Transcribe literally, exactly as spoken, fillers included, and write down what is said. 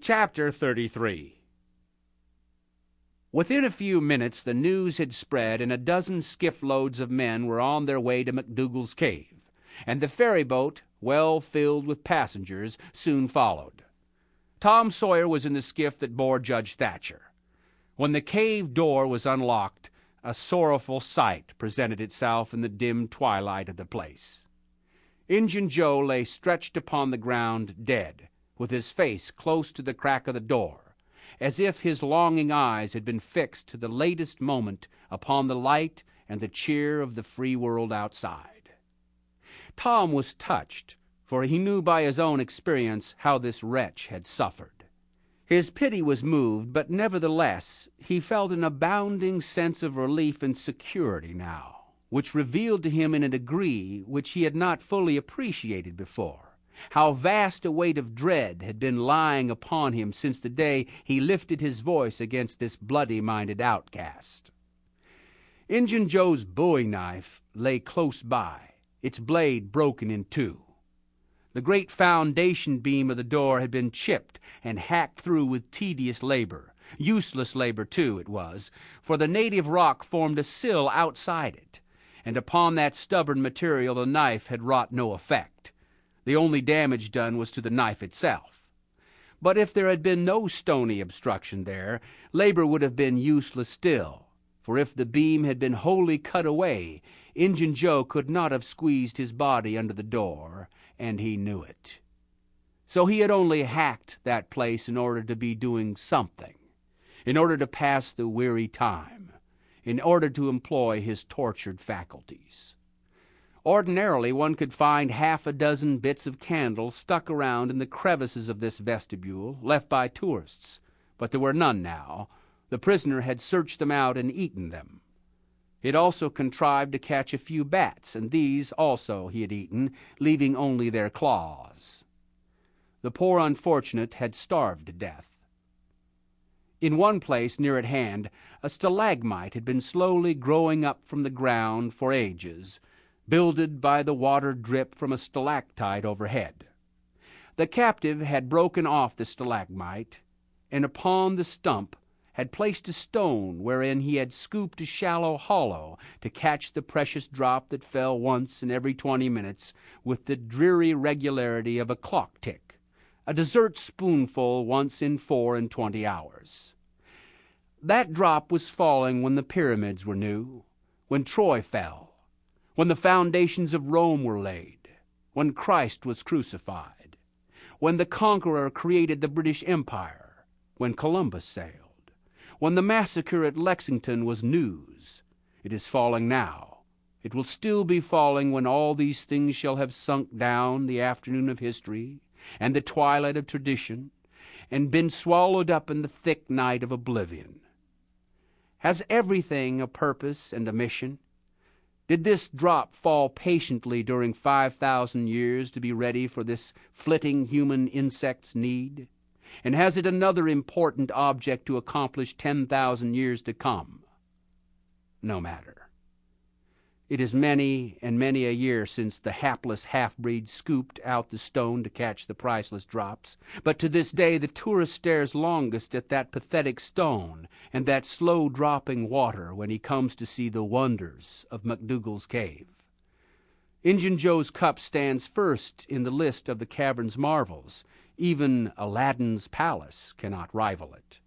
Chapter thirty-three. Within a few minutes the news had spread, and a dozen skiff-loads of men were on their way to McDougal's cave, and the ferryboat, well filled with passengers, soon followed. Tom Sawyer was in the skiff that bore Judge Thatcher. When the cave door was unlocked, a sorrowful sight presented itself in the dim twilight of the place. Injun Joe lay stretched upon the ground dead, with his face close to the crack of the door, as if his longing eyes had been fixed to the latest moment upon the light and the cheer of the free world outside. Tom was touched, for he knew by his own experience how this wretch had suffered. His pity was moved, but nevertheless he felt an abounding sense of relief and security now, which revealed to him in a degree which he had not fully appreciated before how vast a weight of dread had been lying upon him since the day he lifted his voice against this bloody-minded outcast. Injun Joe's bowie knife lay close by, its blade broken in two. The great foundation beam of the door had been chipped and hacked through with tedious labor. Useless labor, too, it was, for the native rock formed a sill outside it, and upon that stubborn material the knife had wrought no effect. The only damage done was to the knife itself. But if there had been no stony obstruction there, labor would have been useless still, for if the beam had been wholly cut away, Injun Joe could not have squeezed his body under the door, and he knew it. So he had only hacked that place in order to be doing something, in order to pass the weary time, in order to employ his tortured faculties. Ordinarily, one could find half a dozen bits of candle stuck around in the crevices of this vestibule, left by tourists, but there were none now. The prisoner had searched them out and eaten them. He had also contrived to catch a few bats, and these also he had eaten, leaving only their claws. The poor unfortunate had starved to death. In one place near at hand, a stalagmite had been slowly growing up from the ground for ages, builded by the water drip from a stalactite overhead. The captive had broken off the stalagmite, and upon the stump had placed a stone wherein he had scooped a shallow hollow to catch the precious drop that fell once in every twenty minutes with the dreary regularity of a clock tick, a dessert spoonful once in four and twenty hours. That drop was falling when the pyramids were new, when Troy fell, when the foundations of Rome were laid, when Christ was crucified, when the Conqueror created the British Empire, when Columbus sailed, when the massacre at Lexington was news. It is falling now. It will still be falling when all these things shall have sunk down the afternoon of history and the twilight of tradition, and been swallowed up in the thick night of oblivion. Has everything a purpose and a mission? Did this drop fall patiently during five thousand years to be ready for this flitting human insect's need? And has it another important object to accomplish ten thousand years to come? No matter. It is many and many a year since the hapless half-breed scooped out the stone to catch the priceless drops, but to this day the tourist stares longest at that pathetic stone and that slow-dropping water when he comes to see the wonders of McDougal's cave. Injun Joe's cup stands first in the list of the cavern's marvels. Even Aladdin's palace cannot rival it.